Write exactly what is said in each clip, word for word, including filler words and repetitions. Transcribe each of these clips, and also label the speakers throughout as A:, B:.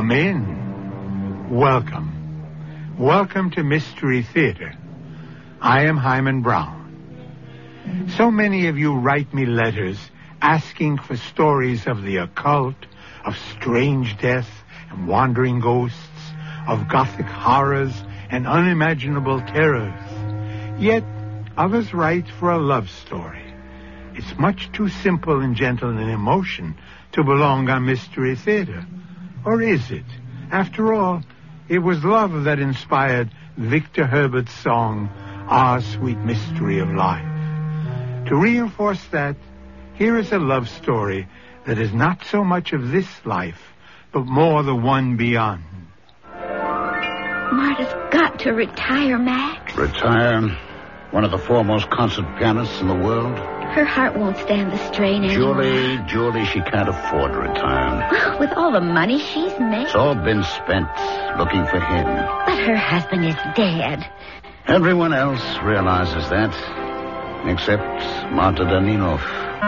A: Come in. Welcome. Welcome to Mystery Theater. I am Hyman Brown. So many of you write me letters asking for stories of the occult, of strange death and wandering ghosts, of gothic horrors and unimaginable terrors. Yet others write for a love story. It's much too simple and gentle in emotion to belong on Mystery Theater. Or is it? After all, it was love that inspired Victor Herbert's song, Our Sweet Mystery of Life. To reinforce that, here is a love story that is not so much of this life, but more the one beyond.
B: Marta's got to retire, Max.
C: Retire? One of the foremost concert pianists in the world?
B: Her heart won't stand the strain anymore.
C: Julie, Julie, she can't afford to retire.
B: With all the money she's made.
C: It's all been spent looking for him.
B: But her husband is dead.
C: Everyone else realizes that, except Marta Danilov.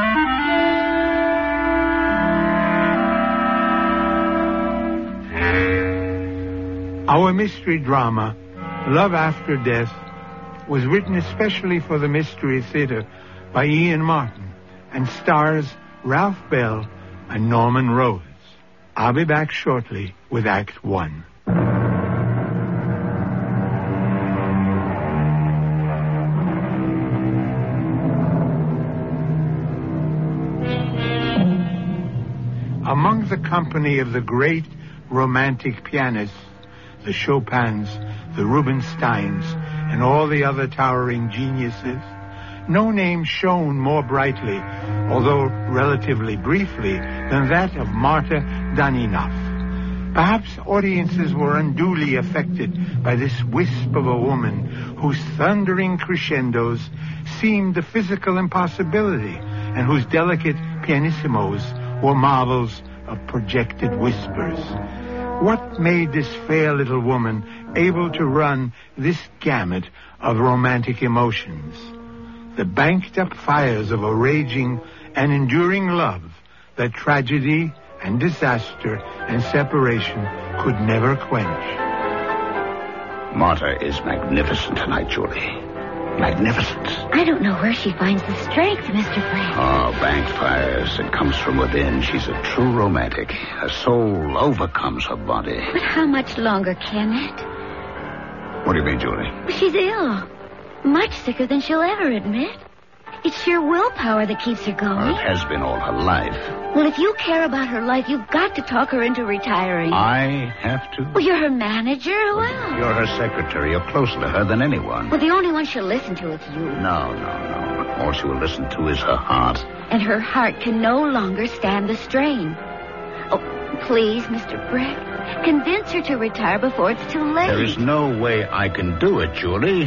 A: Our mystery drama, Love After Death, was written especially for the Mystery Theater by Ian Martin and stars Ralph Bell and Norman Rose. I'll be back shortly with Act One. Among the company of the great romantic pianists, the Chopins, the Rubinsteins, and all the other towering geniuses, no name shone more brightly, although relatively briefly, than that of Marta Danilov. Perhaps audiences were unduly affected by this wisp of a woman whose thundering crescendos seemed a physical impossibility and whose delicate pianissimos were marvels of projected whispers. What made this fair little woman able to run this gamut of romantic emotions? The banked-up fires of a raging and enduring love that tragedy and disaster and separation could never quench.
C: Marta is magnificent tonight, Julie. Magnificent.
B: I don't know where she finds the strength, Mister Frank.
C: Oh, banked fires. It comes from within. She's a true romantic. Her soul overcomes her body.
B: But how much longer can it?
C: What do you mean, Julie?
B: She's ill. Much sicker than she'll ever admit. It's sheer willpower that keeps her going.
C: Well, it has been all her life.
B: Well, if you care about her life, you've got to talk her into retiring.
C: I have to?
B: Well, you're her manager. Who else?
C: You're her secretary. You're closer to her than anyone.
B: Well, the only one she'll listen to is you.
C: No, no, no. All she will listen to is her heart.
B: And her heart can no longer stand the strain. Oh, please, Mister Breck, convince her to retire before it's too late.
C: There is no way I can do it, Julie.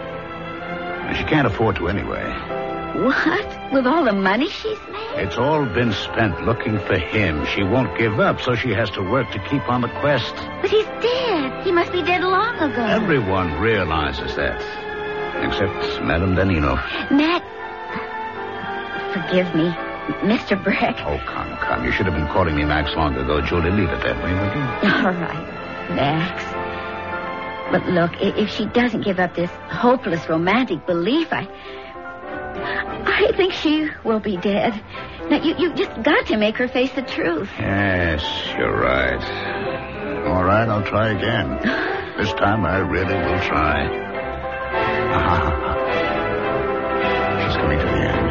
C: She can't afford to anyway.
B: What? With all the money she's made?
C: It's all been spent looking for him. She won't give up, so she has to work to keep on the quest.
B: But he's dead. He must be dead long ago.
C: Everyone realizes that. Except Madame Danilov.
B: Matt... Forgive me, Mister Breck.
C: Oh, come, come. You should have been calling me Max long ago. Julie, leave it that way, will you?
B: All right, Max. But look, if she doesn't give up this hopeless romantic belief, I... I think she will be dead. Now, you, you've just got to make her face the truth.
C: Yes, you're right. All right, I'll try again. This time I really will try. Ah, she's coming to the end.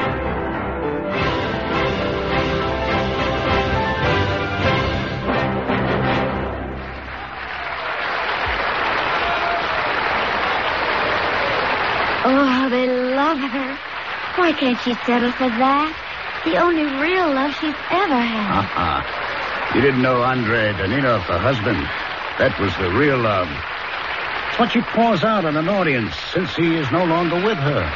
B: Oh, they love her. Why can't she settle for that? The only real love she's ever had.
C: Uh-huh. You didn't know Andrei Danilov, her husband. That was the real love. It's what she pours out on an audience since he is no longer with her.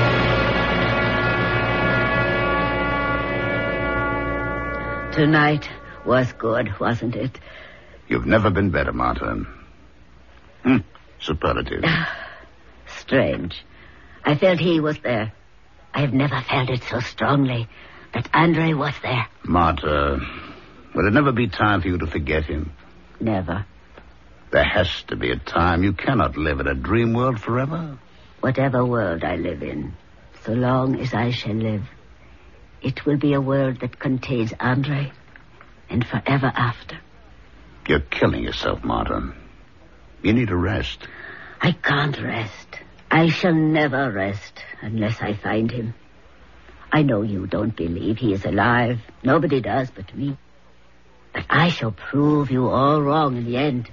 B: Tonight was good, wasn't it?
C: You've never been better, Marta. Hmm. Superlative.
B: Strange. I felt he was there. I have never felt it so strongly that Andrei was there.
C: Marta, will it never be time for you to forget him?
B: Never.
C: There has to be a time. You cannot live in a dream world forever.
B: Whatever world I live in, so long as I shall live, it will be a world that contains Andre and forever after.
C: You're killing yourself, Marta. You need a rest.
B: I can't rest. I shall never rest unless I find him. I know you don't believe he is alive. Nobody does but me. But I shall prove you all wrong in the end.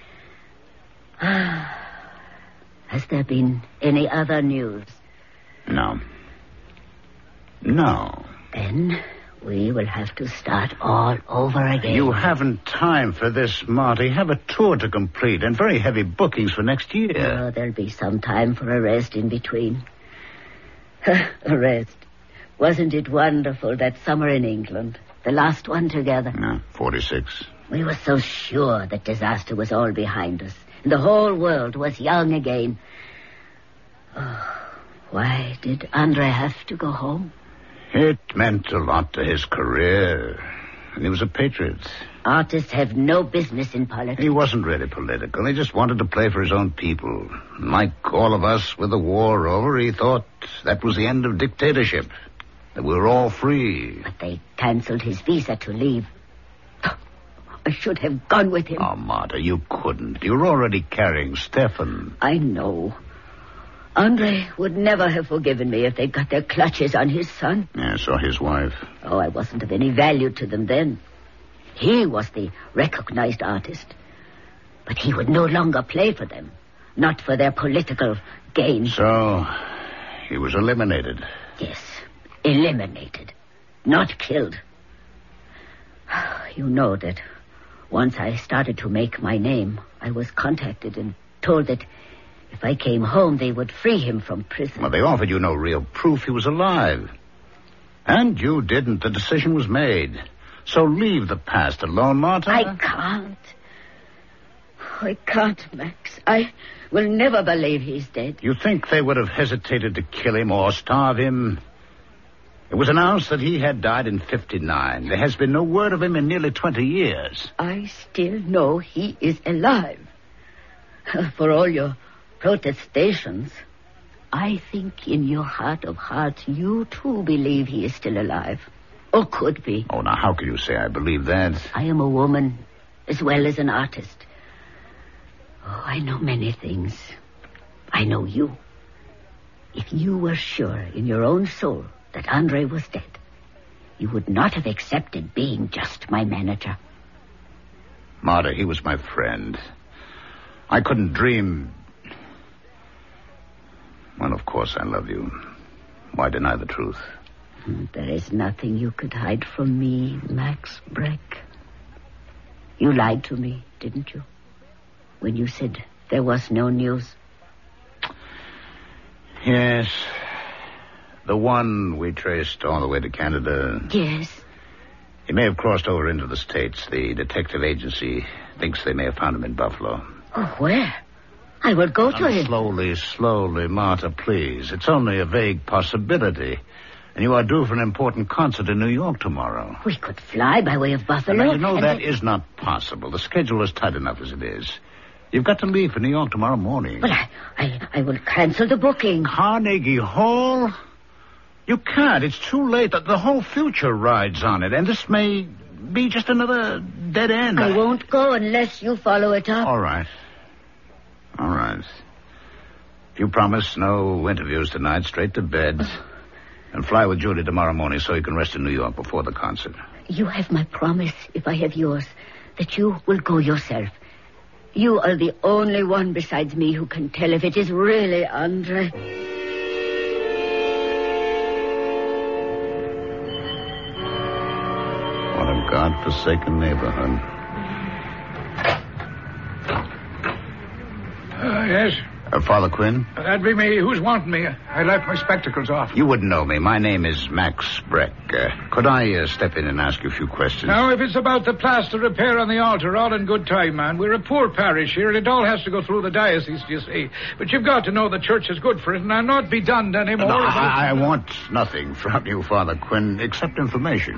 B: Has there been any other news?
C: No. No.
B: Then we will have to start all over again.
C: You haven't time for this, Marty. You have a tour to complete and very heavy bookings for next year.
B: Oh, there'll be some time for a rest in between. A rest. Wasn't it wonderful that summer in England? The last one together.
C: No, forty-six.
B: We were so sure that disaster was all behind us. And the whole world was young again. Oh, why did Andre have to go home?
C: It meant a lot to his career. And he was a patriot.
B: Artists have no business in politics.
C: He wasn't really political. He just wanted to play for his own people. Like all of us with the war over, he thought that was the end of dictatorship. That we were all free.
B: But they canceled his visa to leave. I should have gone with him.
C: Oh, Marta, you couldn't. You were already carrying Stefan.
B: I know. Andre would never have forgiven me if they'd got their clutches on his son.
C: Yeah, so his wife.
B: Oh, I wasn't of any value to them then. He was the recognized artist. But he would no longer play for them. Not for their political gain.
C: So, he was eliminated.
B: Yes, eliminated. Not killed. You know that once I started to make my name, I was contacted and told that if I came home, they would free him from prison.
C: Well, they offered you no real proof he was alive. And you didn't. The decision was made. So leave the past alone, Marta.
B: I can't. I can't, Max. I will never believe he's dead.
C: You think they would have hesitated to kill him or starve him? It was announced that he had died in fifty-nine. There has been no word of him in nearly twenty years.
B: I still know he is alive. For all your protestations, I think in your heart of hearts you too believe he is still alive. Or could be.
C: Oh, now how can you say I believe that?
B: I am a woman as well as an artist. Oh, I know many things. I know you. If you were sure in your own soul that Andre was dead, you would not have accepted being just my manager.
C: Marta, he was my friend. I couldn't dream... Well, of course I love you. Why deny the truth?
B: There is nothing you could hide from me, Max Breck. You lied to me, didn't you? When you said there was no news.
C: Yes. The one we traced all the way to Canada.
B: Yes.
C: He may have crossed over into the States. The detective agency thinks they may have found him in Buffalo.
B: Oh, where? I will go to him.
C: Slowly, slowly, Marta, please. It's only a vague possibility. And you are due for an important concert in New York tomorrow.
B: We could fly by way of Buffalo.
C: Now, you know that
B: then...
C: is not possible. The schedule is tight enough as it is. You've got to leave for New York tomorrow morning.
B: Well, I, I, I will cancel the booking.
C: Carnegie Hall? You can't. It's too late. The, the whole future rides on it. And this may be just another dead end.
B: I won't go unless you follow it up.
C: All right. All right. If you promise no interviews tonight, straight to bed. And fly with Julie tomorrow morning so you can rest in New York before the concert.
B: You have my promise, if I have yours, that you will go yourself. You are the only one besides me who can tell if it is really Andre.
C: What a God-forsaken neighborhood.
D: Uh, yes?
C: Uh, Father Quinn?
D: Uh, that'd be me. Who's wanting me? I left my spectacles off.
C: You wouldn't know me. My name is Max Breck. Uh, could I uh, step in and ask you a few questions?
D: Now, if it's about the plaster repair on the altar, all in good time, man. We're a poor parish here, and it all has to go through the diocese, you see. But you've got to know the church is good for it, and I'm not be done anymore.
C: No,
D: about...
C: I, I want nothing from you, Father Quinn, except information.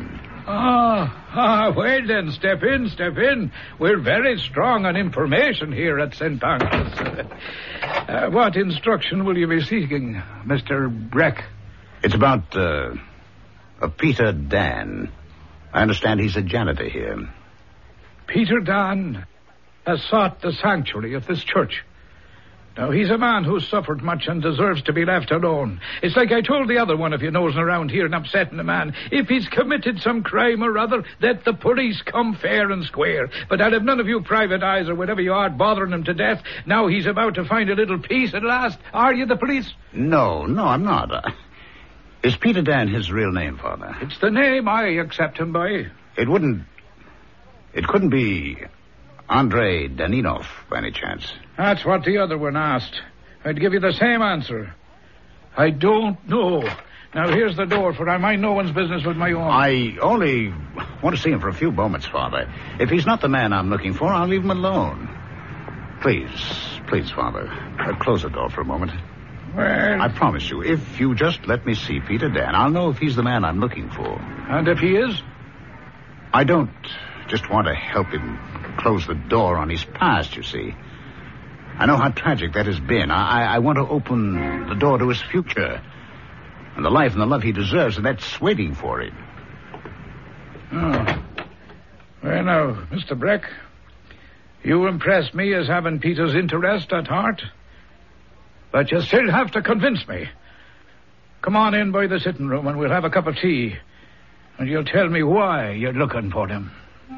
D: Ah, ah, well then, step in, step in. We're very strong on information here at Saint Pancras. uh, what instruction will you be seeking, Mister Breck?
C: It's about, uh, a Peter Dan. I understand he's a janitor here.
D: Peter Dan has sought the sanctuary of this church. Now, he's a man who's suffered much and deserves to be left alone. It's like I told the other one of you nosing around here and upsetting a man. If he's committed some crime or other, let the police come fair and square. But I'll have none of you private eyes or whatever you are bothering him to death. Now he's about to find a little peace at last. Are you the police?
C: No, no, I'm not. Uh, is Peter Dan his real name, Father?
D: It's the name I accept him by.
C: It wouldn't... It couldn't be Andrei Daninov, by any chance.
D: That's what the other one asked. I'd give you the same answer. I don't know. Now, here's the door, for I mind no one's business with my own.
C: I only want to see him for a few moments, Father. If he's not the man I'm looking for, I'll leave him alone. Please, please, Father, uh, close the door for a moment.
D: Well...
C: I promise you, if you just let me see Peter Dan, I'll know if he's the man I'm looking for.
D: And if he is?
C: I don't just want to help him close the door on his past, you see. I know how tragic that has been. I, I want to open the door to his future and the life and the love he deserves, and that's waiting for him.
D: Oh. Well, now, Mister Breck, you impress me as having Peter's interest at heart, but you still have to convince me. Come on in by the sitting room and we'll have a cup of tea, and you'll tell me why you're looking for him.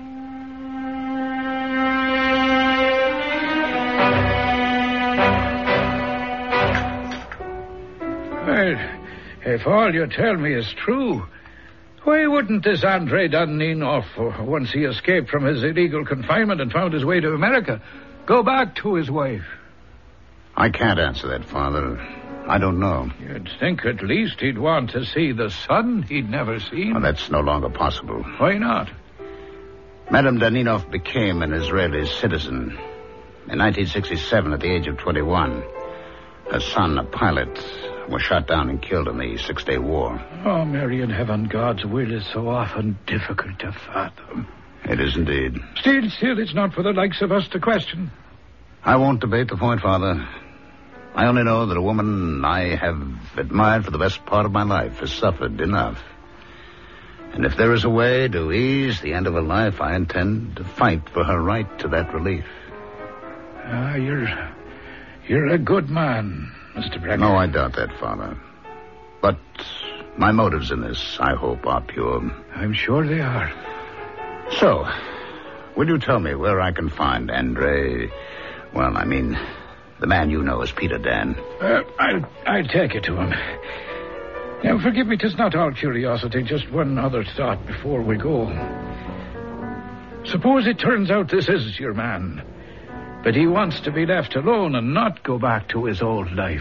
D: Well, if all you tell me is true, why wouldn't this Andrei Daninov, once he escaped from his illegal confinement and found his way to America, go back to his wife?
C: I can't answer that, Father. I don't know.
D: You'd think at least he'd want to see the son he'd never seen.
C: Well, that's no longer possible.
D: Why not?
C: Madame Daninov became an Israeli citizen in nineteen sixty-seven at the age of twenty-one. Her son, a pilot, was shot down and killed in the Six-Day War.
D: Oh, Mary in heaven, God's will is so often difficult to fathom.
C: It is indeed.
D: Still, still, it's not for the likes of us to question.
C: I won't debate the point, Father. I only know that a woman I have admired for the best part of my life has suffered enough. And if there is a way to ease the end of her life, I intend to fight for her right to that relief.
D: Ah, you're... you're a good man, Mister Breck.
C: No, I doubt that, Father. But my motives in this, I hope, are pure.
D: I'm sure they are.
C: So, will you tell me where I can find Andrei... Well, I mean, the man you know as Peter Dan?
D: Uh, I'll, I'll take you to him. Now, forgive me, 'tis not all curiosity, just one other thought before we go. Suppose it turns out this is your man, but he wants to be left alone and not go back to his old life.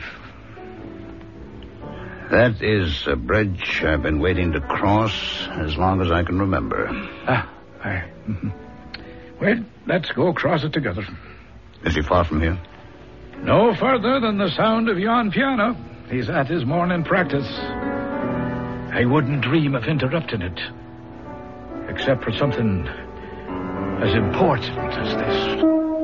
C: That is a bridge I've been waiting to cross as long as I can remember.
D: Ah, I... Well, let's go across it together.
C: Is he far from here?
D: No further than the sound of yon piano. He's at his morning practice. I wouldn't dream of interrupting it, except for something as important as this.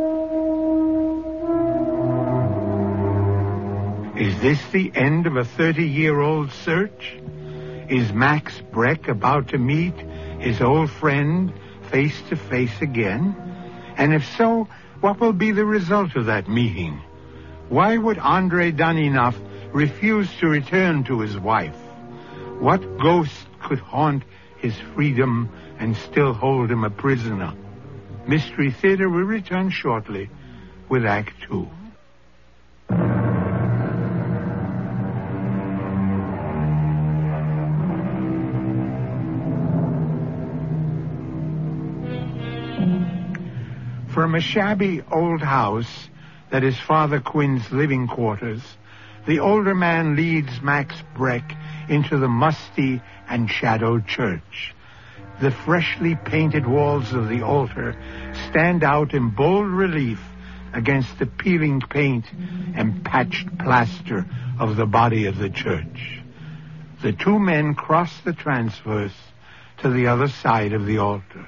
A: Is this the end of a thirty-year-old search? Is Max Breck about to meet his old friend face to face again? And if so, what will be the result of that meeting? Why would Andrei Daninov refuse to return to his wife? What ghost could haunt his freedom and still hold him a prisoner? Mystery Theater will return shortly with Act Two. From a shabby old house that is Father Quinn's living quarters, the older man leads Max Breck into the musty and shadowed church. The freshly painted walls of the altar stand out in bold relief against the peeling paint and patched plaster of the body of the church. The two men cross the transverse to the other side of the altar.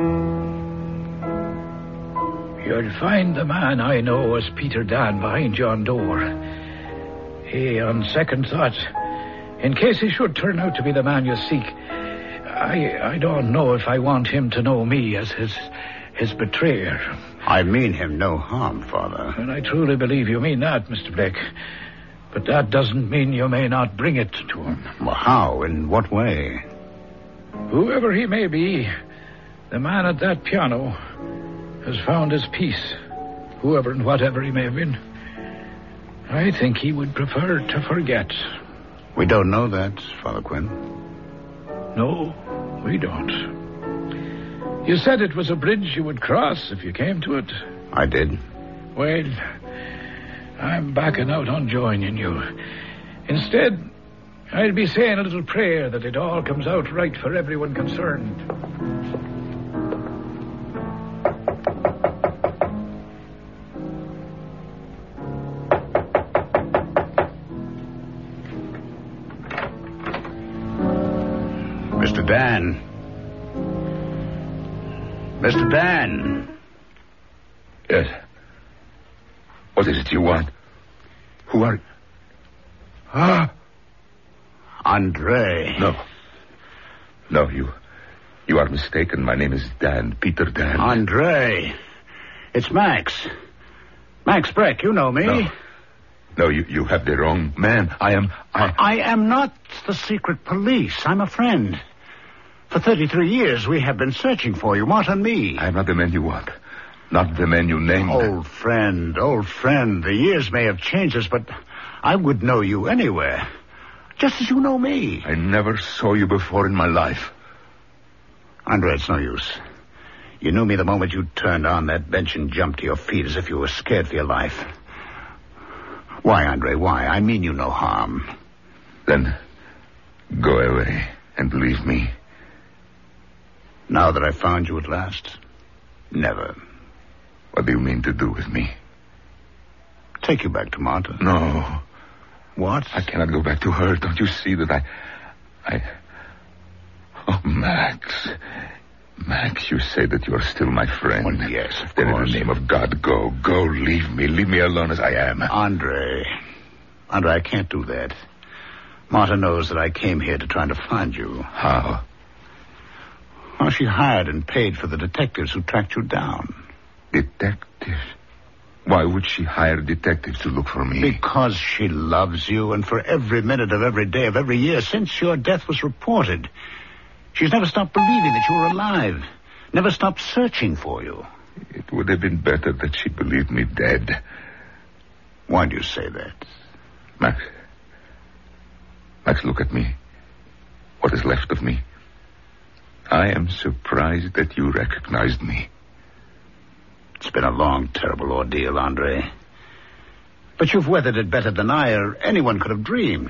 D: You'll find the man I know as Peter Dan behind yon door. He, on second thought, in case he should turn out to be the man you seek, I I don't know if I want him to know me as his his betrayer.
C: I mean him no harm, Father.
D: And I truly believe you mean that, Mister Blake. But that doesn't mean you may not bring it to him.
C: Well, how? In what way?
D: Whoever he may be, the man at that piano has found his peace, whoever and whatever he may have been. I think he would prefer to forget.
C: We don't know that, Father Quinn.
D: No, we don't. You said it was a bridge you would cross if you came to it.
C: I did.
D: Well, I'm backing out on joining you. Instead, I'll be saying a little prayer that it all comes out right for everyone concerned.
C: Mister Dan. Mister Dan.
E: Yes. What is it you want? Who are you? Ah!
C: Andre.
E: No. No, you... You are mistaken. My name is Dan. Peter Dan.
C: Andre. It's Max. Max Breck, you know me.
E: No. No, you, you have the wrong man. I am... I...
C: I am not the secret police. I'm a friend. For thirty-three years, we have been searching for you, Mart and me.
E: I am not the man you want. Not the man you named.
C: Old friend, old friend. The years may have changed us, but I would know you anywhere. Just as you know me.
E: I never saw you before in my life.
C: Andre, it's no use. You knew me the moment you turned on that bench and jumped to your feet as if you were scared for your life. Why, Andre, why? I mean you no harm.
E: Then go away and leave me.
C: Now that I found you at last? Never.
E: What do you mean to do with me?
C: Take you back to Marta.
E: No.
C: What?
E: I cannot go back to her. Don't you see that I... I... Oh, Max. Max, you say that you are still my friend.
C: Well, yes, of
E: then
C: course.
E: in the name of God, go. Go, leave me. Leave me alone as I am.
C: Andre. Andre, I can't do that. Marta knows that I came here to try to find you.
E: How?
C: Well, she hired and paid for the detectives who tracked you down.
E: Detectives? Why would she hire detectives to look for me?
C: Because she loves you, and for every minute of every day of every year since your death was reported, she's never stopped believing that you were alive, never stopped searching for you.
E: It would have been better that she believed me dead.
C: Why do you say that?
E: Max. Max, look at me. What is left of me. I am surprised that you recognized me.
C: It's been a long, terrible ordeal, Andre. But you've weathered it better than I or anyone could have dreamed.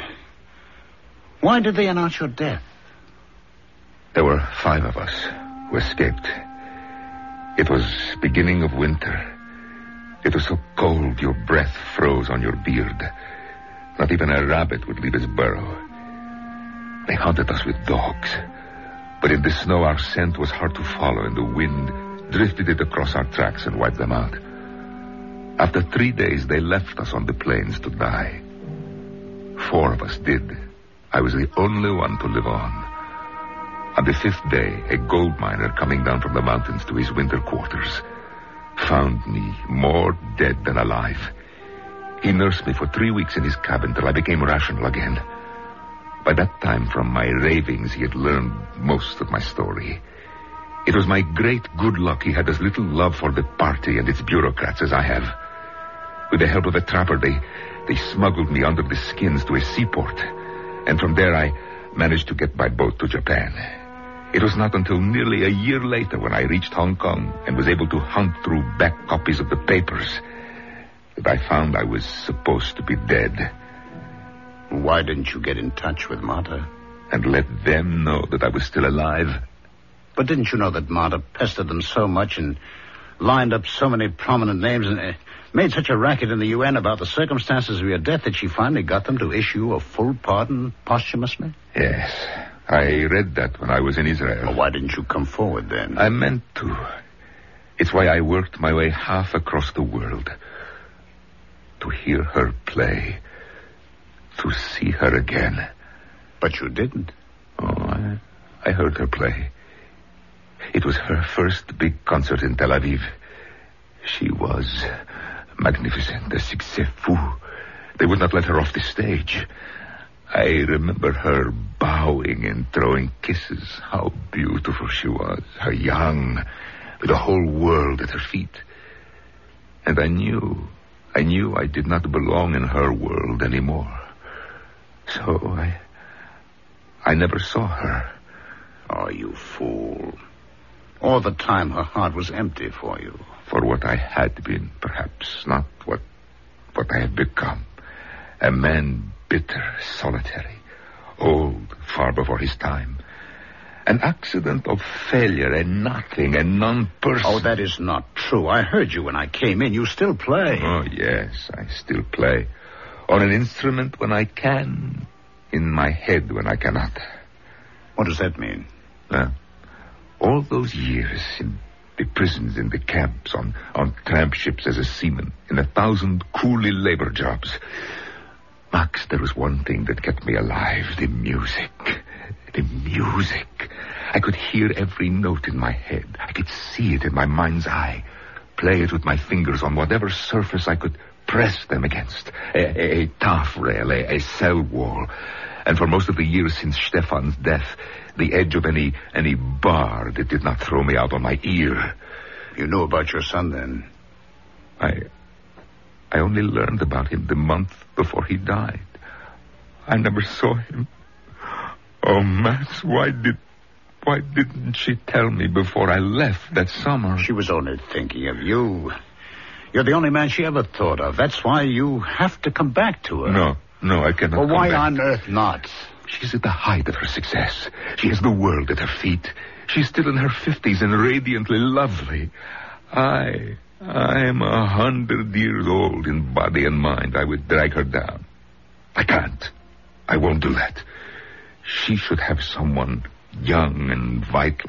C: Why did they announce your death?
E: There were five of us who escaped. It was beginning of winter. It was so cold your breath froze on your beard. Not even a rabbit would leave his burrow. They hunted us with dogs. But in the snow our scent was hard to follow, and the wind drifted it across our tracks and wiped them out. After three days, they left us on the plains to die. Four of us did. I was the only one to live on. On the fifth day, a gold miner coming down from the mountains to his winter quarters found me more dead than alive. He nursed me for three weeks in his cabin till I became rational again. By that time, from my ravings, he had learned most of my story. It was my great good luck he had as little love for the party and its bureaucrats as I have. With the help of a trapper, they, they smuggled me under the skins to a seaport. And from there, I managed to get by boat to Japan. It was not until nearly a year later when I reached Hong Kong and was able to hunt through back copies of the papers that I found I was supposed to be dead.
C: Why didn't you get in touch with Marta?
E: And let them know that I was still alive?
C: But didn't you know that Marta pestered them so much and lined up so many prominent names and uh, made such a racket in the U N about the circumstances of your death that she finally got them to issue a full pardon posthumously?
E: Yes. I read that when I was in Israel.
C: Well, why didn't you come forward then?
E: I meant to. It's why I worked my way half across the world. To hear her play. To see her again.
C: But you didn't.
E: Oh, I, I heard her play. It was her first big concert in Tel Aviv. She was magnificent, a succès fou. They would not let her off the stage. I remember her bowing and throwing kisses. How beautiful she was. How young, with the whole world at her feet. And I knew, I knew I did not belong in her world anymore. So I, I never saw her.
C: Oh, you fool. All the time her heart was empty for you.
E: For what I had been, perhaps, not what, what I have become. A man bitter, solitary, old, far before his time. An accident of failure, a nothing, a non-person.
C: Oh, that is not true. I heard you when I came in. You still play.
E: Oh, yes, I still play. On an instrument when I can, in my head when I cannot.
C: What does that mean?
E: Uh, all those years in the prisons, in the camps, on, on tramp ships as a seaman, in a thousand coolie labor jobs. Max, there was one thing that kept me alive, the music. The music. I could hear every note in my head. I could see it in my mind's eye. Play it with my fingers on whatever surface I could press them against. A, a, a taffrail, a, a cell wall. And for most of the years since Stefan's death, the edge of any any bar that did not throw me out on my ear.
C: You knew about your son then?
E: I... I only learned about him the month before he died. I never saw him. Oh, Max, why did... Why didn't she tell me before I left that summer?
C: She was only thinking of you. You're the only man she ever thought of. That's why you have to come back to her.
E: No, no, I cannot
C: Well,
E: come
C: why
E: back.
C: on earth not?
E: She's at the height of her success. She has the world at her feet. She's still in her fifties and radiantly lovely. I... I'm a hundred years old in body and mind. I would drag her down. I can't. I won't do that. She should have someone young and vital.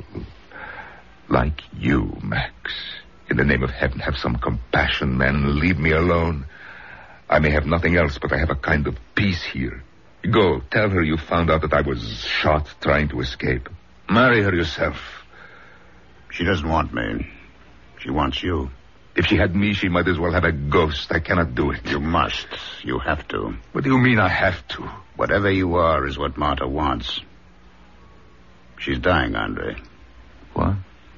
E: Like you, Max. In the name of heaven, have some compassion, man, and leave me alone. I may have nothing else, but I have a kind of peace here. Go, tell her you found out that I was shot trying to escape. Marry her yourself.
C: She doesn't want me. She wants you.
E: If she had me, she might as well have a ghost. I cannot do it.
C: You must. You have to.
E: What do you mean I have to?
C: Whatever you are is what Marta wants. She's dying, Andre.
E: What?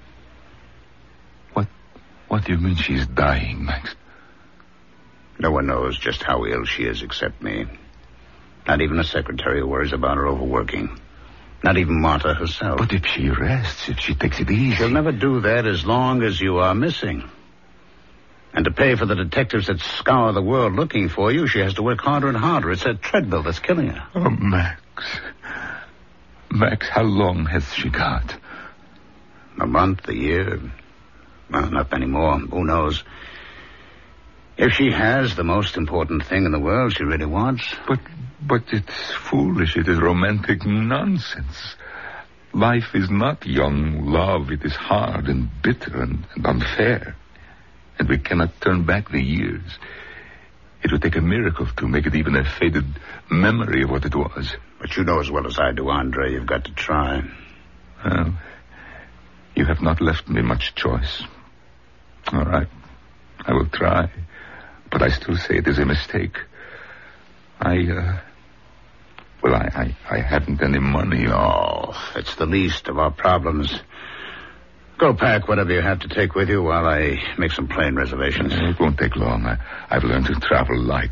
E: What? What do you mean she's dying, Max?
C: No one knows just how ill she is except me. Not even a secretary worries about her overworking. Not even Marta herself.
E: But if she rests, if she takes it easy...
C: She'll never do that as long as you are missing. And to pay for the detectives that scour the world looking for you, she has to work harder and harder. It's that treadmill that's killing her.
E: Oh, Max. Max, how long has she got?
C: A month, a year. Well, not many more. Who knows? If she has the most important thing in the world she really wants.
E: But, but it's foolish. It is romantic nonsense. Life is not young love. It is hard and bitter and, and unfair. And we cannot turn back the years. It would take a miracle to make it even a faded memory of what it was.
C: But you know as well as I do, Andre, you've got to try.
E: Well, you have not left me much choice. All right. I will try. But I still say it is a mistake. I, uh... Well, I, I, I haven't any money.
C: Oh, it's the least of our problems. Go pack whatever you have to take with you while I make some plane reservations.
E: It won't take long. I, I've learned to travel light.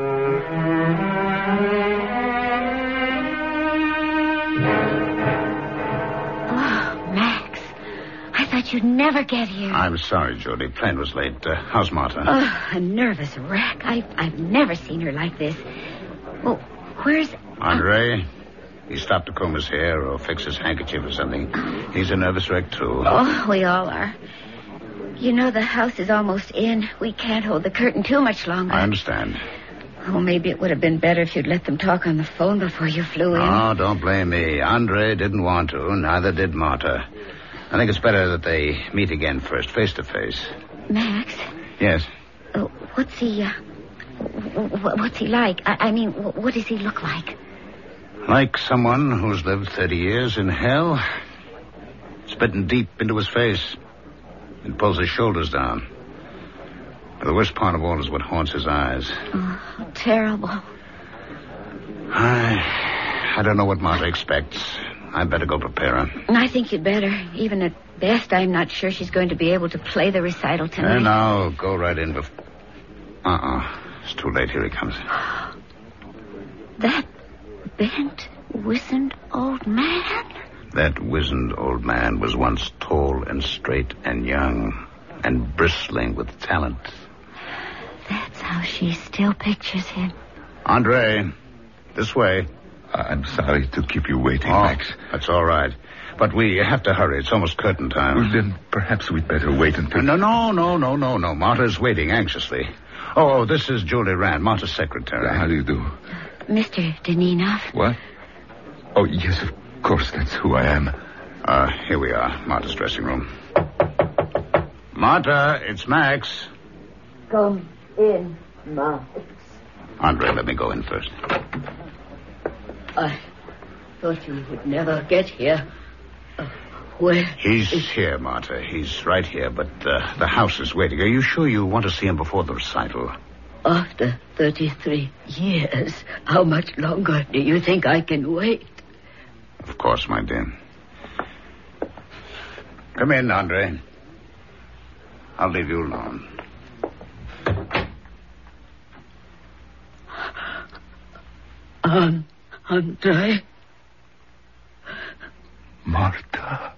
B: Oh, Max. I thought you'd never get here.
C: I'm sorry, Jody. Plane was late. Uh, how's Marta?
B: Oh, a nervous wreck. I've, I've never seen her like this. Well, where's...
C: Andre? He stopped to comb his hair or fix his handkerchief or something. He's a nervous wreck, too.
B: Oh, we all are. You know, the house is almost in. We can't hold the curtain too much longer.
C: I understand.
B: Oh, maybe it would have been better if you'd let them talk on the phone before you flew in.
C: Oh, don't blame me. Andre didn't want to. Neither did Marta. I think it's better that they meet again first, face to face.
B: Max?
C: Yes?
B: Uh, what's he, uh, what's he like? I, I mean, what does he look like?
C: Like someone who's lived thirty years in hell. Spitting deep into his face. And pulls his shoulders down. But the worst part of all is what haunts his eyes.
B: Oh, terrible.
C: I, I don't know what Marta expects. I'd better go prepare her.
B: I think you'd better. Even at best, I'm not sure she's going to be able to play the recital tonight.
C: And now, go right in before... Uh-uh. It's too late. Here he comes.
B: That bent, wizened old man?
C: That wizened old man was once tall and straight and young and bristling with talent.
B: That's how she still pictures him.
C: Andre, this way.
E: I'm sorry to keep you waiting,
C: Oh,
E: Max.
C: that's all right. But we have to hurry. It's almost curtain time.
E: Well, then perhaps we'd better wait until...
C: No, no, no, no, no, no. Marta's waiting anxiously. Oh, this is Julie Rand, Marta's secretary.
E: How do you do?
B: Mister Deninoff?
E: What? Oh, yes, of course, that's who I am.
C: Uh, here we are, Marta's dressing room. Marta, it's Max.
F: Come in, Max.
C: Andre, let me go in first.
F: I thought you would never get here. Uh, where?
C: He's here, Marta. He's right here, but uh, the house is waiting. Are you sure you want to see him before the recital?
F: After thirty-three years, how much longer do you think I can wait?
C: Of course, my dear. Come in, Andre. I'll leave you alone.
F: Um, Andre?
E: Marta.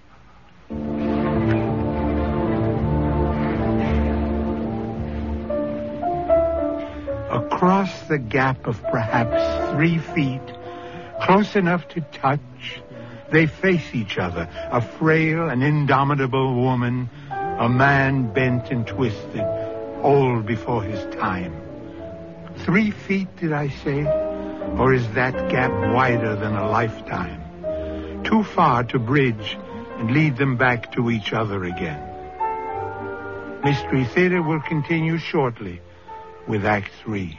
A: Across the gap of perhaps three feet, close enough to touch, they face each other, a frail and indomitable woman, a man bent and twisted, old before his time. Three feet, did I say? Or is that gap wider than a lifetime? Too far to bridge and lead them back to each other again. Mystery Theater will continue shortly with Act Three.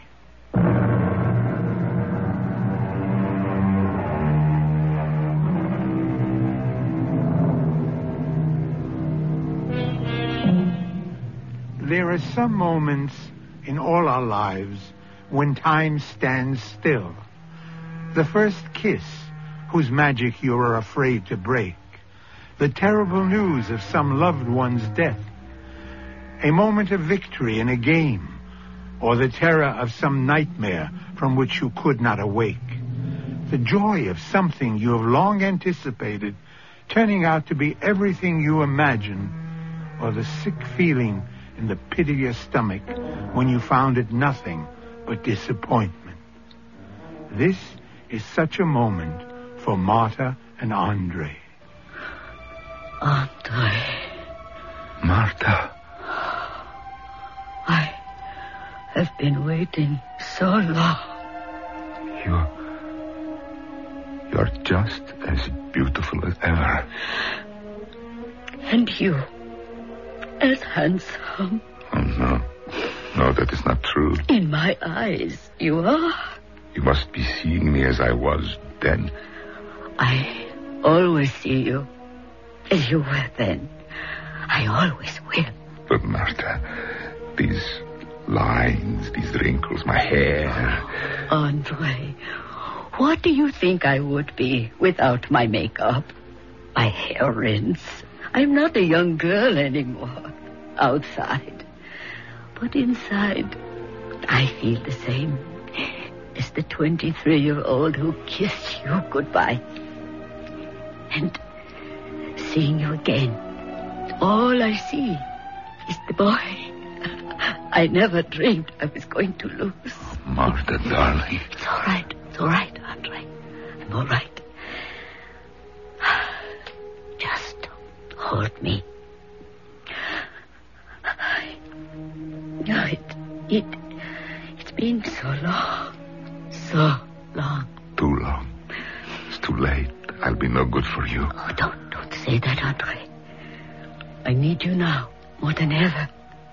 A: There are some moments in all our lives when time stands still. The first kiss, whose magic you are afraid to break. The terrible news of some loved one's death. A moment of victory in a game, or the terror of some nightmare from which you could not awake. The joy of something you have long anticipated turning out to be everything you imagined, or the sick feeling in the pit of your stomach when you found it nothing but disappointment. This is such a moment for Marta and Andre.
F: Andre.
E: Marta.
F: I have been waiting so long.
E: You're... You're just as beautiful as ever.
F: And you, as handsome.
E: Oh, no. No, that is not true.
F: In my eyes, you are.
E: You must be seeing me as I was then.
F: I always see you as you were then. I always will.
E: But, Marta, these lines, these wrinkles, my hair...
F: Andre, what do you think I would be without my makeup? My hair rinse. I'm not a young girl anymore. Outside. But inside, I feel the same as the twenty-three-year-old who kissed you goodbye. And seeing you again, all I see is the boy I never dreamed I was going to lose.
E: Marta, darling.
F: It's all right. It's all right, Andre. I'm all right. Just hold me. I... No, it, it, it's been so long. So long.
E: Too long. It's too late. I'll be no good for you.
F: Oh, don't, don't say that, Andre. I need you now, more than ever.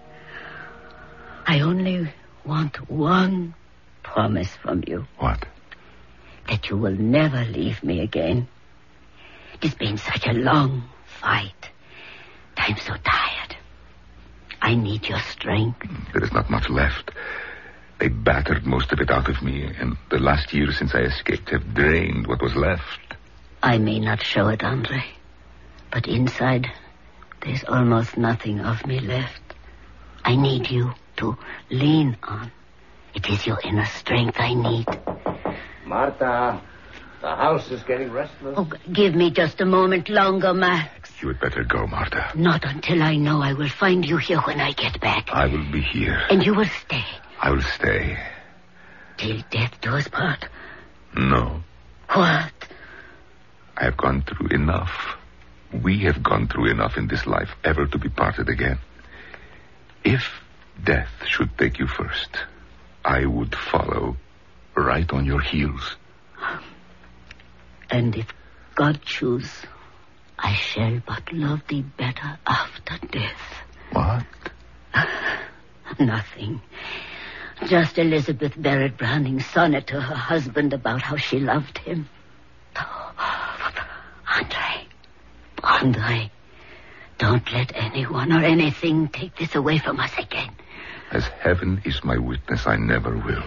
F: I only want one promise from you.
E: What?
F: That you will never leave me again. It's been such a long fight. I'm so tired. I need your strength.
E: There is not much left. They battered most of it out of me, and the last years since I escaped have drained what was left.
F: I may not show it, Andre, but inside there's almost nothing of me left. I need you to lean on. It is your inner strength I need.
C: Martha, the house is getting restless.
F: Oh, give me just a moment longer, Max.
E: You had better go, Martha.
F: Not until I know I will find you here when I get back.
E: I will be here.
F: And you will stay.
E: I will stay.
F: Till death do us part.
E: No.
F: What?
E: I have gone through enough. We have gone through enough in this life ever to be parted again. If death should take you first, I would follow right on your heels.
F: And if God choose, I shall but love thee better after death.
E: What?
F: Nothing. Just Elizabeth Barrett Browning's sonnet to her husband about how she loved him. Oh, Andre, Andre, don't let anyone or anything take this away from us again.
E: As heaven is my witness, I never will.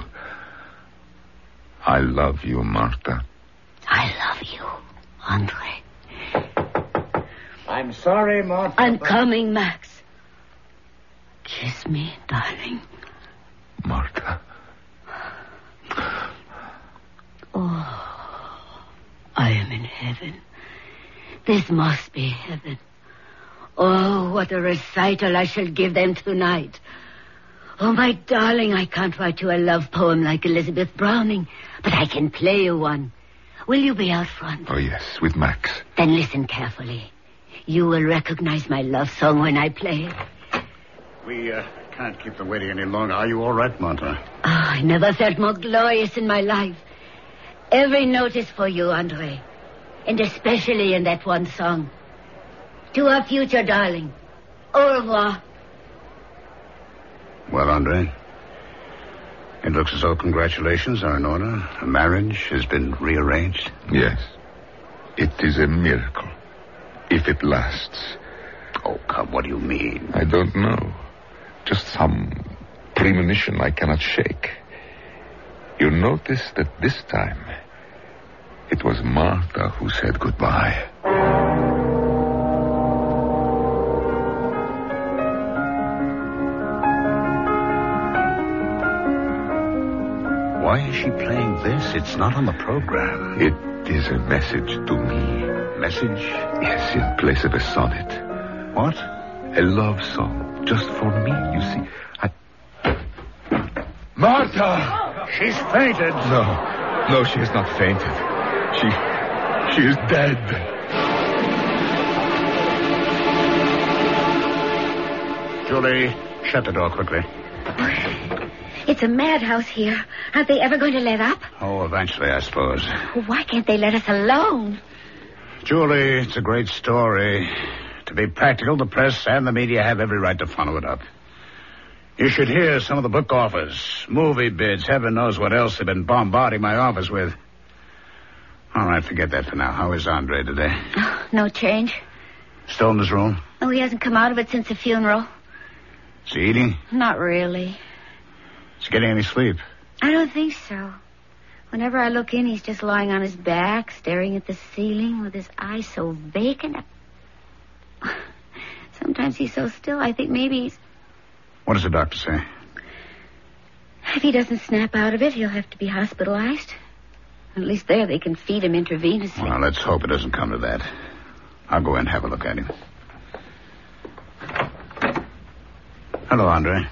E: I love you, Martha.
F: I love you, Andre.
C: I'm sorry, Martha.
F: I'm
C: but...
F: coming, Max. Kiss me, darling.
E: Martha.
F: Oh, I am in heaven. This must be heaven. Oh, what a recital I shall give them tonight. Oh, my darling, I can't write you a love poem like Elizabeth Browning, but I can play you one. Will you be out front?
E: Oh, yes, with Max.
F: Then listen carefully. You will recognize my love song when I play it.
C: We uh, can't keep them waiting any longer. Are you all right, Martha?
F: Oh, I never felt more glorious in my life. Every note is for you, Andre. And especially in that one song. To our future, darling. Au revoir.
C: Well, Andre, it looks as though congratulations are in order. A marriage has been rearranged.
E: Yes. It is a miracle. If it lasts.
C: Oh, come, what do you mean?
E: I don't know. Just some premonition I cannot shake. You'll notice that this time it was Martha who said goodbye.
C: Why is she playing this? It's not on the program.
E: It is a message to me.
C: Message?
E: Yes, in place of a sonnet.
C: What?
E: A love song, just for me, you see. I... Martha!
C: She's fainted.
E: No, no, she has not fainted. She, she is dead.
C: Julie, shut the door quickly.
B: It's a madhouse here. Aren't they ever going to let up?
C: Oh, eventually, I suppose.
B: Why can't they let us alone?
C: Julie, it's a great story. To be practical, the press and the media have every right to funnel it up. You should hear some of the book offers, movie bids, heaven knows what else they've been bombarding my office with. All right, forget that for now. How is Andre today?
B: Oh, no change.
C: Still in his room?
B: Oh, he hasn't come out of it since the funeral.
C: Is he eating?
B: Not really.
C: Is he getting any sleep?
B: I don't think so. Whenever I look in, he's just lying on his back, staring at the ceiling with his eyes so vacant. Sometimes he's so still, I think maybe he's...
C: What does the doctor say?
B: If he doesn't snap out of it, he'll have to be hospitalized. At least there they can feed him intravenously.
C: Well, let's hope it doesn't come to that. I'll go in and have a look at him. Hello, Andre.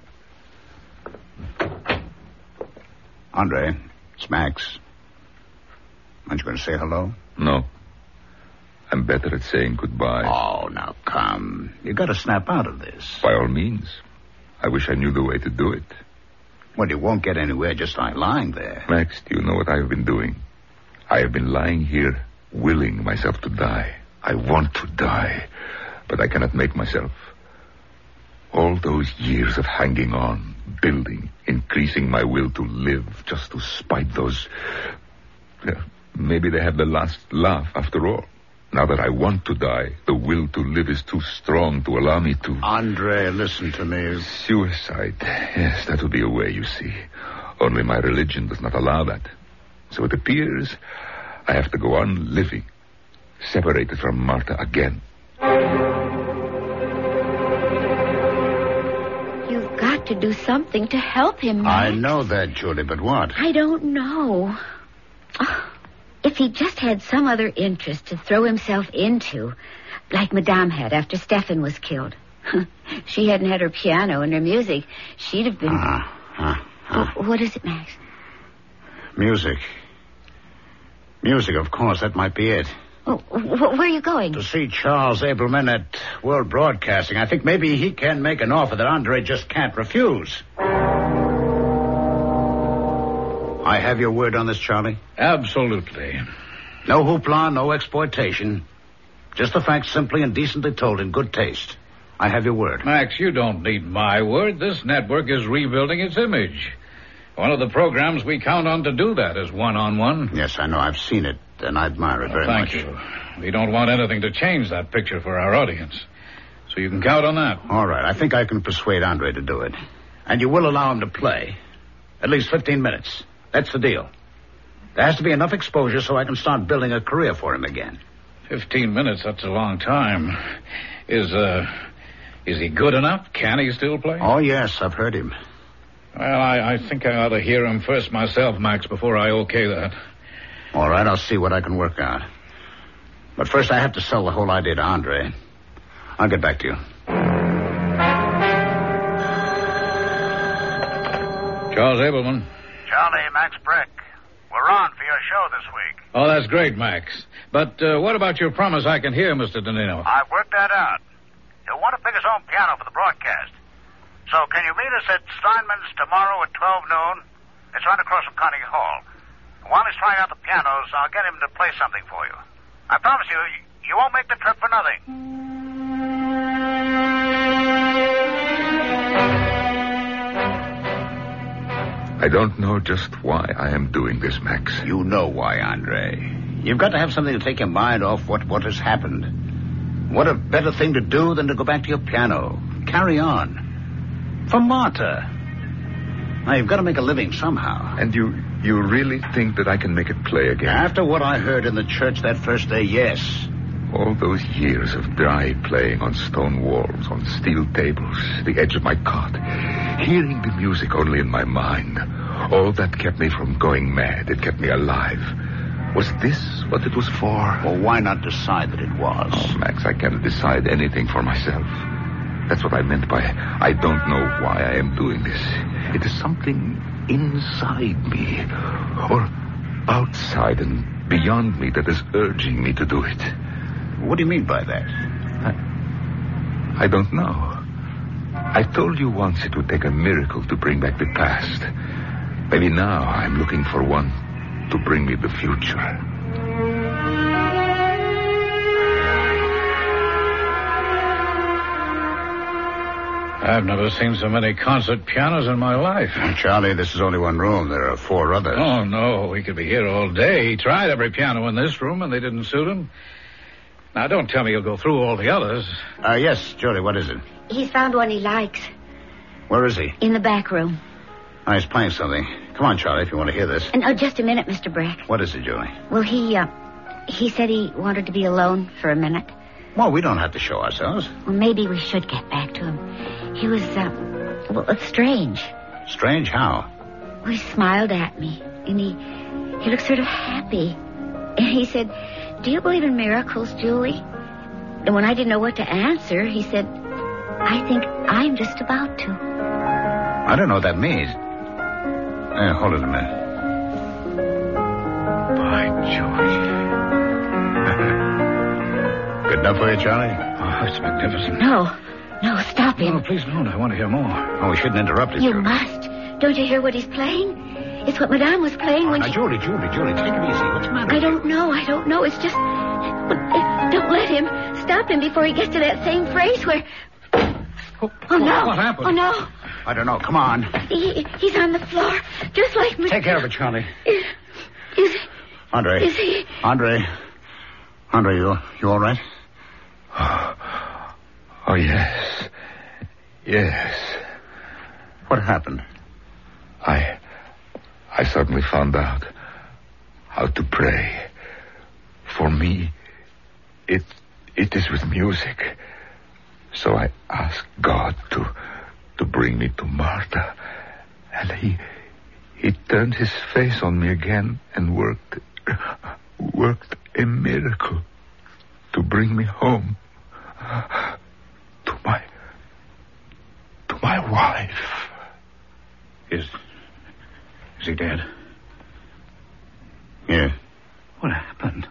C: Andre, it's Max. Aren't you going to say hello?
E: No. I'm better at saying goodbye.
C: Oh, now come. You got to snap out of this.
E: By all means. I wish I knew the way to do it.
C: Well, you won't get anywhere just by lying there.
E: Max, do you know what I have been doing? I have been lying here, willing myself to die. I want to die, but I cannot make myself. All those years of hanging on, building, increasing my will to live, just to spite those... Yeah, maybe they have the last laugh after all. Now that I want to die, the will to live is too strong to allow me to...
C: Andre, listen to me.
E: Suicide. Yes, that would be a way, you see. Only my religion does not allow that. So it appears I have to go on living, separated from Martha again.
B: You've got to do something to help him, Max.
C: I know that, Julie, but what?
B: I don't know. Oh, if he just had some other interest to throw himself into, like Madame had after Stefan was killed. She hadn't had her piano and her music. She'd have been...
C: Uh, uh, uh.
B: Oh, what is it, Max?
C: Music. Music, of course, that might be it.
B: Oh, wh- where are you going?
C: To see Charles Abelman at World Broadcasting. I think maybe he can make an offer that Andre just can't refuse. I have your word on this, Charlie?
D: Absolutely.
C: No hoopla, no exploitation. Just the facts simply and decently told in good taste. I have your word.
D: Max, you don't need my word. This network is rebuilding its image. One of the programs we count on to do that is one-on-one.
C: Yes, I know. I've seen it, and I admire it very
D: Thank
C: much.
D: you. We don't want anything to change that picture for our audience. So you can count on that.
C: All right. I think I can persuade Andre to do it. And you will allow him to play. At least fifteen minutes. That's the deal. There has to be enough exposure so I can start building a career for him again.
D: Fifteen minutes, that's a long time. Is, uh, is he good enough? Can he still play?
C: Oh, yes, I've heard him.
D: Well, I, I think I ought to hear him first myself, Max, before I okay that.
C: All right, I'll see what I can work out. But first I have to sell the whole idea to Andre. I'll get back to you.
D: Charles Abelman.
G: Charlie, Max Breck. We're on for your show this week.
D: Oh, that's great, Max. But uh, what about your promise I can hear, Mister Danino?
G: I've worked that out. He'll want to pick his own piano for the broadcast. So can you meet us at Steinman's tomorrow at twelve noon? It's right across from Carnegie Hall. While he's trying out the pianos, I'll get him to play something for you. I promise you, you won't make the trip for nothing.
E: I don't know just why I am doing this, Max.
C: You know why, Andre. You've got to have something to take your mind off what, what has happened. What a better thing to do than to go back to your piano. Carry on. For Martha. Now, you've got to make a living somehow.
E: And you you really think that I can make it play again?
C: After what I heard in the church that first day, yes.
E: All those years of dry playing on stone walls, on steel tables, the edge of my cot, hearing the music only in my mind, all that kept me from going mad. It kept me alive. Was this what it was for?
C: Well, why not decide that it was?
E: Oh, Max, I cannot decide anything for myself. That's what I meant by I don't know why I am doing this. It is something inside me, or outside and beyond me, that is urging me to do it.
C: What do you mean by that?
E: I, I don't know. I told you once it would take a miracle to bring back the past. Maybe now I'm looking for one to bring me the future.
D: I've never seen so many concert pianos in my life.
C: Charlie, this is only one room. There are four others.
D: Oh, no. We could be here all day. He tried every piano in this room, and they didn't suit him. Now, don't tell me you'll go through all the others.
C: Uh, yes, Julie, what is it?
B: He's found one he likes.
C: Where is he?
B: In the back room.
C: Oh, he's playing something. Come on, Charlie, if you want to hear this.
B: And, oh, just a minute, Mister Breck.
C: What is it, Julie?
B: Well, he, uh, he said he wanted to be alone for a minute.
C: Well, we don't have to show ourselves.
B: Well, maybe we should get back to him. He was, uh, well, it's strange.
C: Strange how?
B: Well, he smiled at me, and he, he looked sort of happy. And he said, "Do you believe in miracles, Julie?" And when I didn't know what to answer, he said, "I think I'm just about to."
C: I don't know what that means. Hey, hold it a minute.
D: By George.
C: Good enough for you, Charlie?
D: Oh, it's magnificent.
B: No, no, stop him.
D: No, please don't. I want to hear more.
C: Oh, we shouldn't interrupt it,
B: You
C: Julie.
B: must. Don't you hear what he's playing? It's what Madame was playing when
C: now,
B: she...
C: Julie, Julie, Julie, take it easy. What's the matter?
B: I don't know, I don't know. It's just... But, uh, don't let him. Stop him before he gets to that same phrase where...
D: Oh,
B: Oh, no.
D: What happened?
B: Oh, no.
C: I don't know. Come on.
B: He, he's on the floor, just like... Mad-
C: Take care of it, Charlie.
B: Is, is,
C: Andre.
B: is he...
C: Andre. Andre, you, you all right?
E: Oh, oh, yes. Yes.
C: What happened?
E: I... I suddenly found out how to pray. For me, it it is with music. So I asked God to to bring me to Martha, and he he turned his face on me again and worked worked a miracle to bring me home to my to my wife.
D: Is... Is he dead?
C: Yeah.
D: What happened?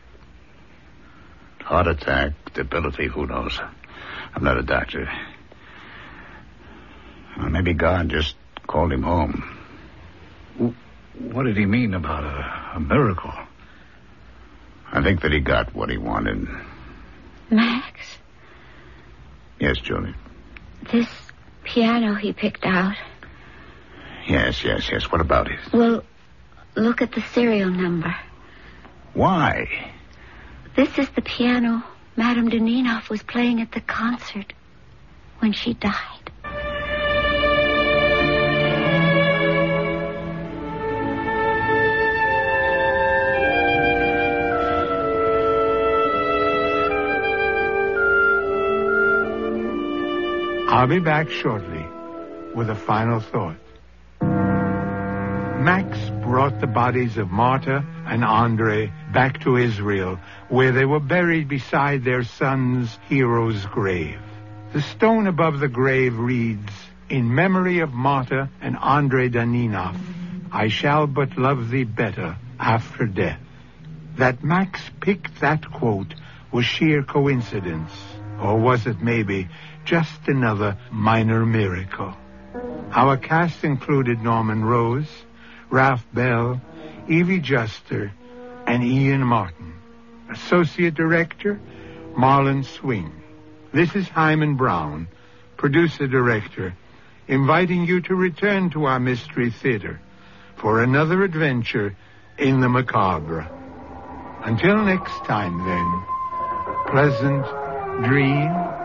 C: Heart attack, debility, who knows? I'm not a doctor. Well, maybe God just called him home.
D: What did he mean about a, a miracle?
C: I think that he got what he wanted.
B: Max,
C: Yes, Julie.
B: this piano he picked out...
C: Yes, yes, yes. What about it?
B: Well, look at the serial number.
C: Why?
B: This is the piano Madame Deninoff was playing at the concert when she died.
A: I'll be back shortly with a final thought. Max brought the bodies of Marta and Andre back to Israel, where they were buried beside their son's hero's grave. The stone above the grave reads, "In memory of Marta and Andre Daninoff, I shall but love thee better after death." That Max picked that quote was sheer coincidence, or was it maybe just another minor miracle? Our cast included Norman Rose, Ralph Bell, Evie Juster, and Ian Martin. Associate Director, Marlon Swing. This is Hyman Brown, Producer-Director, inviting you to return to our Mystery Theater for another adventure in the macabre. Until next time, then, pleasant dreams.